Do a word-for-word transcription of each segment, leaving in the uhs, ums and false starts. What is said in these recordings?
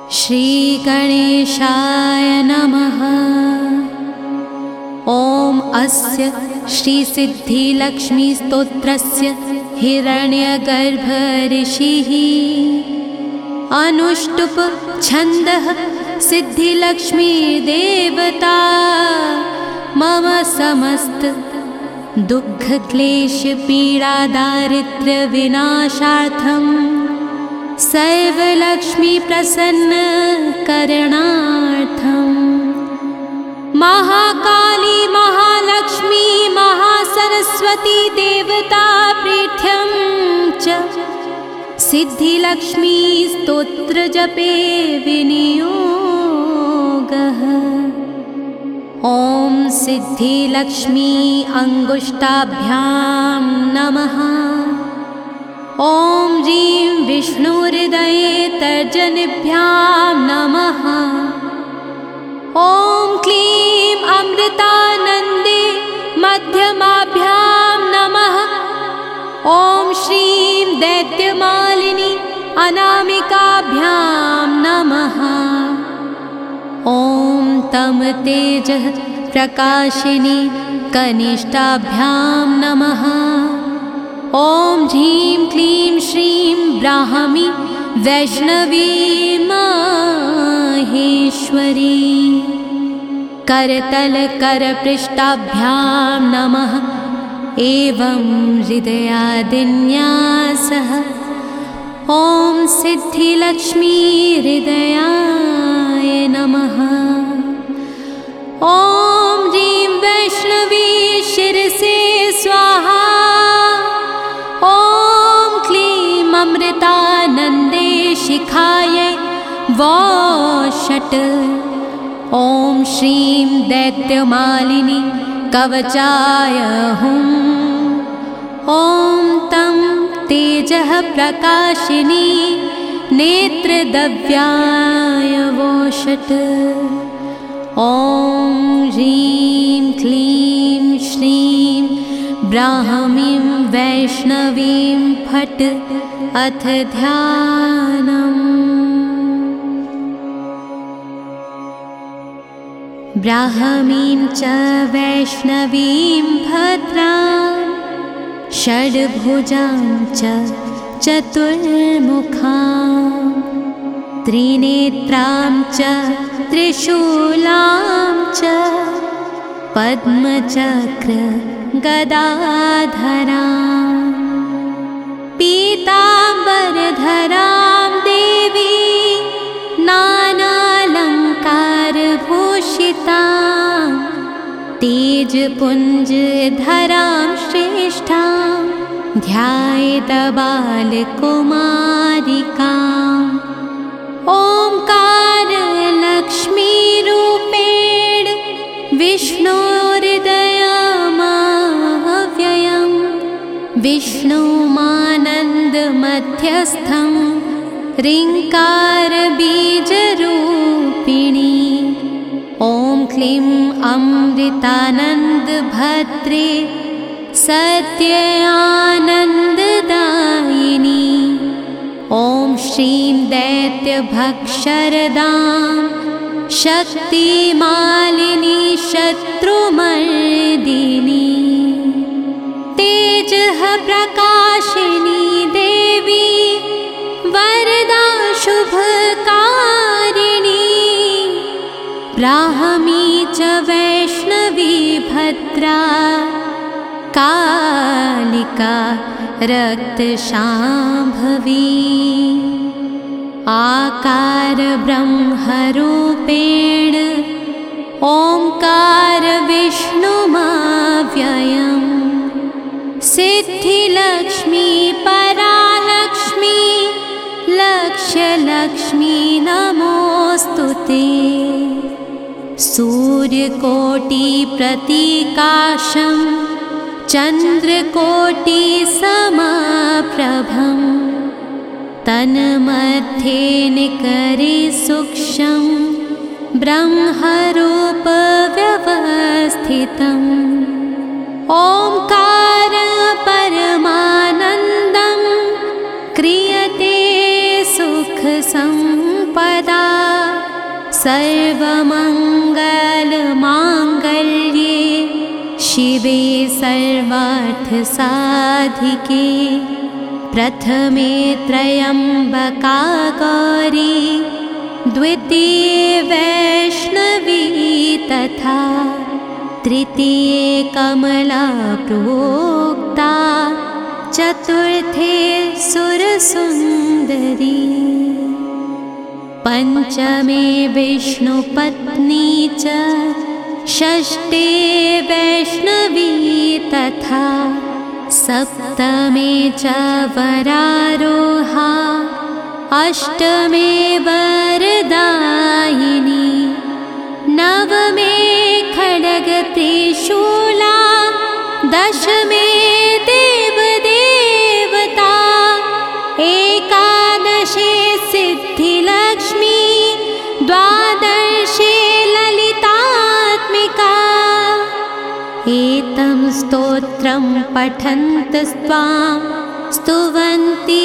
श्रीगणेशाय नमः। ॐ अस्य श्रीसिद्धिलक्ष्मीस्तोत्रस्य हिरण्यगर्भ ऋषिः अनुष्टुप छन्दः सिद्धिलक्ष्मी देवता मम समस्त दुःखक्लेश पीडा दारिद्र्य विनाशार्थं सर्वलक्ष्मी प्रसन्न करणार्थं महाकाली महालक्ष्मी महासरस्वती देवता प्रीठ्यं च सिद्धिलक्ष्मी स्तोत्र जपे विनियोगः। ॐ सिद्धिलक्ष्मी अंगुष्ठाभ्यां नमः। ॐ ह्रीं विष्णुहृदये तर्जनीभ्यां नमः। ॐ क्लीं अमृतानन्दे मध्यमाभ्यां नमः। ॐ श्रीं दैत्यमालिनी अनामिकाभ्यां नमः। ॐ तं तेजः प्रकाशिनी कनिष्ठाभ्यां नमः। ॐ ह्रीं क्लीं श्रीं ब्राह्मी वैष्णवी माहेश्वरी करतलकरपृष्ठाभ्यां नमः। एवं हृदयादिन्यासः। ॐ सिद्धिलक्ष्मी हृदयाय नमः। ॐ ह्रीं वैष्णवी शिरसे स्वाहा। ॐ क्लीं अमृतानन्दे शिखायै वौषट्। ॐ श्रीं दैत्यमालिनी कवचाय हुम्। ॐ तं तेजः प्रकाशिनी नेत्रदव्याय वौषट्। ॐ ह्रीं क्लीं श्रीं ब्राह्मीं वैष्णवीं फट्। अथ ध्यानम्। ब्राह्मीं च वैष्णवीं भद्रां षड्भुजां च चतुर्मुखां त्रिनेत्रां च त्रिशूलां च पद्मचक्र गदाधरां पीताम्बरधरां देवी नानालङ्कारभूषितां तेजपुञ्जधरां श्रेष्ठां ध्यायेत बालकुमारिकाम्। ओंकारलक्ष्मीरूपेण विष्णोहृदयमव्ययं विष्णुमानन्दमध्यस्थं ह्रीङ्कारबीजरूपिणी। ॐ क्लीं अमृतानन्दभद्रे सत्यानन्ददायिनी। ॐ श्रीं दैत्यभक्षरदां शक्तिमालिनी शत्रुमर्दिनी। तेजः प्रकाशिनी देवी वरदा शुभकारिणी। ब्राह्मी च वैष्णवी भद्रा कालिका रक्तशाम्भवी। आकार ब्रह्मरूपेण ओंकार विष्णुमव्ययम्। सिद्धिलक्ष्मी परालक्ष्मी लक्ष्यलक्ष्मी नमोऽस्तुते। सूर्यकोटिप्रतिकाशं चन्द्रकोटिसमप्रभं तन्मध्ये निकरे सूक्ष्मं ब्रह्मरूपव्यवस्थितम्। ओंकार परमानन्दं क्रियते सुखसंपदा। सर्वमङ्गलमाङ्गल्ये शिवे सर्वार्थसाधिके प्रथमे त्र्यम्बका गौरी द्वितीये वैष्णवी तथा तृतीये कमला प्रोक्ता चतुर्थे सुरसुन्दरी पंचमे विष्णुपत्नी च षष्ठे वैष्णवी तथा सप्तमे च वरारोहा अष्टमे वरदायिनी नवमे खड्गत्रिशूला दशमे देवदेवता एकादशे सिद्धिलक्ष्मी द्वादशे ललितात्मिका एतं स्तोत्रं पठन्तस्त्वां स्तुवन्ति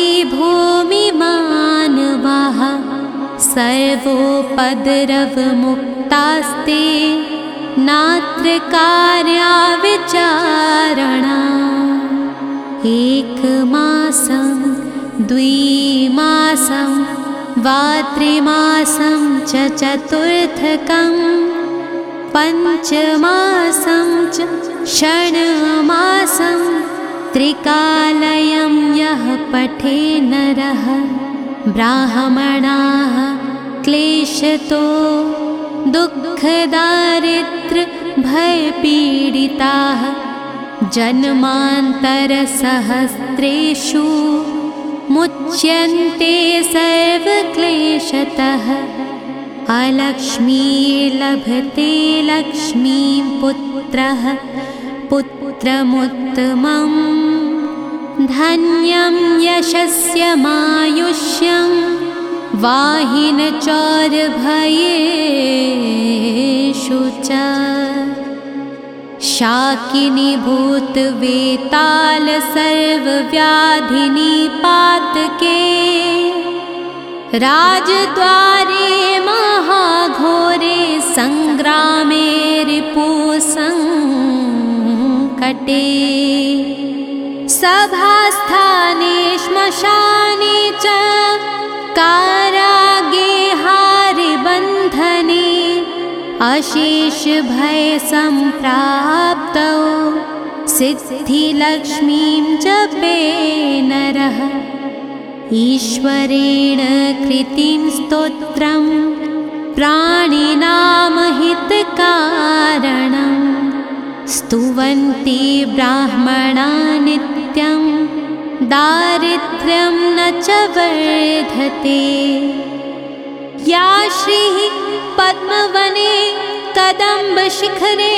भूमिमानवाः सर्वोपद्रवमुक्तास्ते नात्र कार्या विचारणा एकमासं द्विमासं वा त्रिमासं च चतुर्थकं पञ्चमासं च षण्मासं त्रिकालयं यः पठे नरः ब्राह्मणाः क्लेशतो दुःखदारिद्र्यभयपीडिताः जन्मान्तरसहस्रेषु मुच्यन्ते सर्वक्लेशतः अलक्ष्मी लभते लक्ष्मीं पुत्रः पुत्रमुत्तमं धन्यं यशस्यमायुष्यं वाहिनचौरभयेषु च शाकिनी भूतवेताल सर्वव्याधिनिपातके राजद्वारे महाघोरे संग्रामे रिपुसंकटे सभास्थाने श्मशाने च कारागेहारिबन्धने अशेष भय सम्प्राप्तौ सिद्धिलक्ष्मीं जपे नरः ईश्वरेण कृतिं स्तोत्रं प्राणिनां हितकारणं स्तुवन्ति ब्राह्मणा नित्यं दारिद्र्यं न च वर्धते या श्रीः पद्मवने कदम्बशिखरे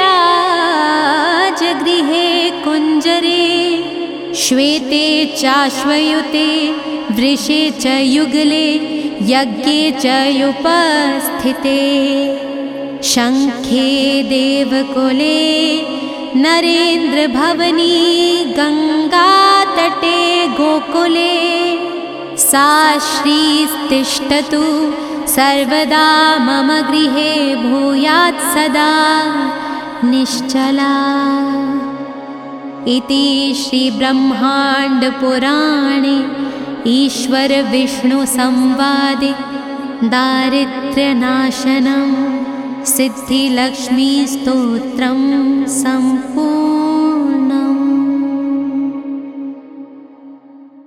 राजगृहे कुञ्जरे श्वेते चाश्वयुते वृषे च युगले यज्ञे च उपस्थिते शङ्खे देवकुले नरेन्द्रभवनी गङ्गातटे गोकुले सा श्रीस्तिष्ठतु सर्वदा मम गृहे भूयात् सदा निश्चला इति श्रीब्रह्माण्डपुराणे ईश्वरविष्णुसंवादे दारिद्र्यनाशनं सिद्धिलक्ष्मीस्तोत्रं सम्पूर्णम्।